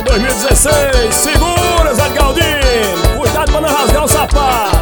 2016. Segura, Zé Galdino. Cuidado pra não rasgar o sapato.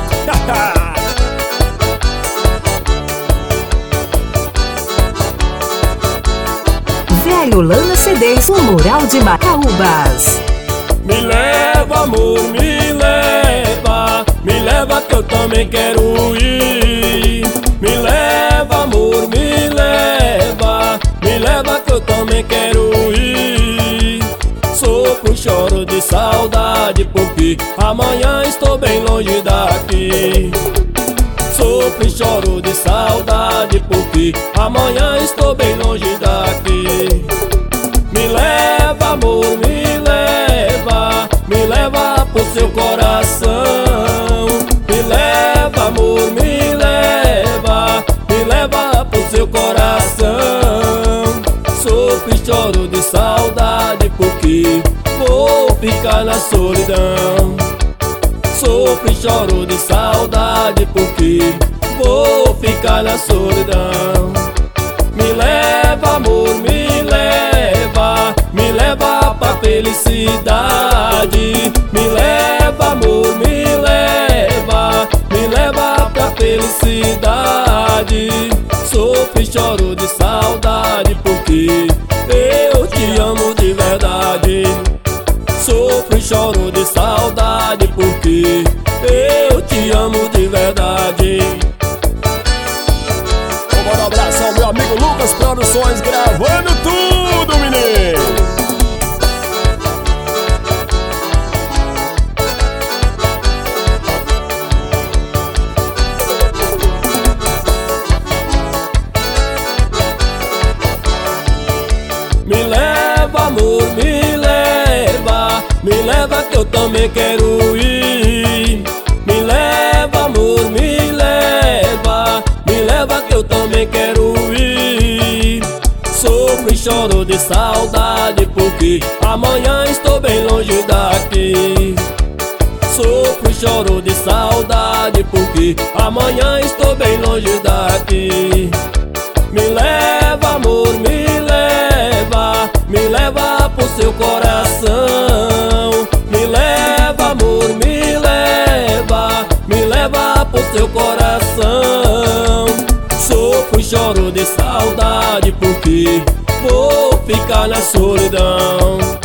Velho Lana CDs, o Mural de Macaúbas. Me leva, amor, me leva que eu também quero ir. Me leva, amor, me leva que eu também quero ir. Sofro, choro de saudade porque amanhã estou bem longe daqui. Sofro e choro de saudade porque amanhã estou bem longe daqui. Me leva, amor, me leva pro seu coração. Me leva, amor, me leva pro seu coração. Sofro e choro de saudade porque vou ficar na solidão. Sofro e choro de saudade porque vou ficar na solidão. Me leva, amor, me leva pra felicidade. Me leva, amor, me leva pra felicidade. Sofro e choro de saudade porque eu te amo de verdade. Sofro e choro de saudade porque eu te amo de verdade. Vou mandar um abraço ao meu amigo Lucas Produções, gravando tudo, menino. Me leva, amor, me leva que eu também quero ir. Me leva, amor, me leva que eu também quero ir. Sofro e choro de saudade porque amanhã estou bem longe daqui. Sofro e choro de saudade porque amanhã estou bem longe daqui. Me leva, amor, me leva pro seu coração. Me leva, amor, me leva pro seu coração. Sofro e choro de saudade porque vou ficar na solidão.